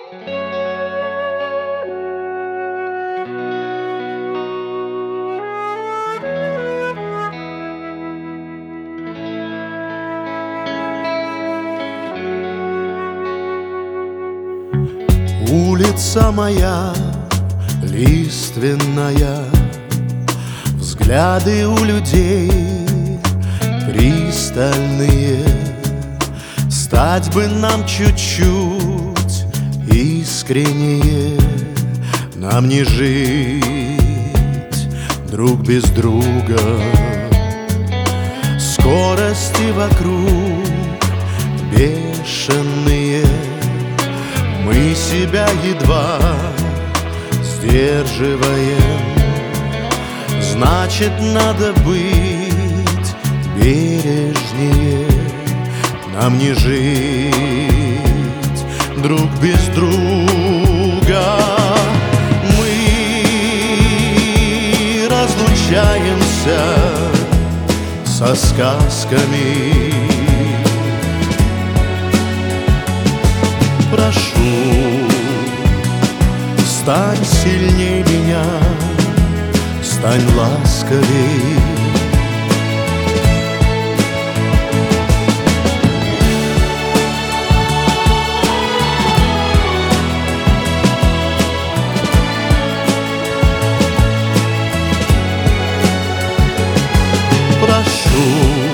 Улица моя лиственная, взгляды у людей пристальные. Стать бы нам чуть-чуть искреннее, нам не жить друг без друга. Скорости вокруг бешеные, мы себя едва сдерживаем. Значит, надо быть бережнее, нам не жить друг без друга. Мы разлучаемся со сказками. Прошу, стань сильней меня, стань ласковей. Прошу,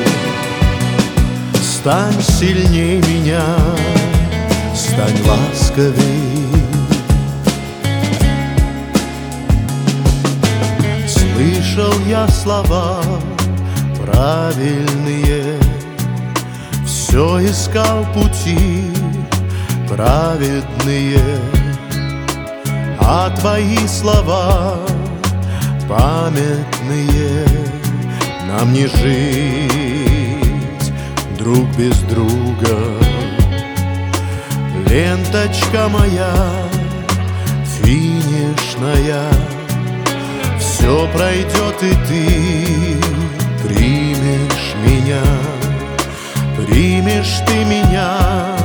стань сильней меня, стань ласковей. Слышал я слова правильные, все искал пути праведные, а твои слова памятные, нам не жить друг без друга. Ленточка моя финишная, все пройдет, и ты примешь меня. Примешь ты меня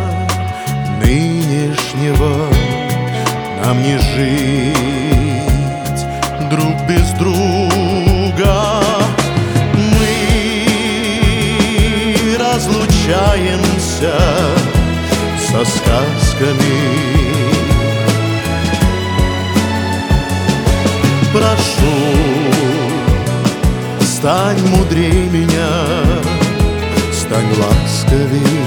нынешнего, нам не жить друг без друга. Мы разлучаемся со сказками. Прошу, стань мудрей меня, стань ласковей.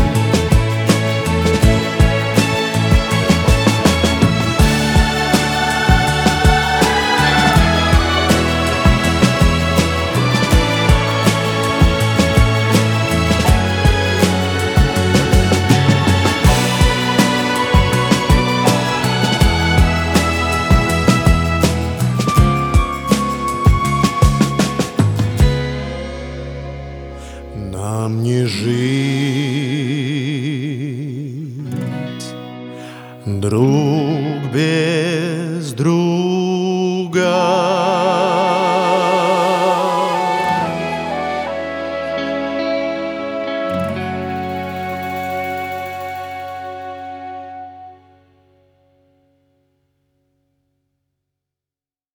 Нам не жить друг без друга.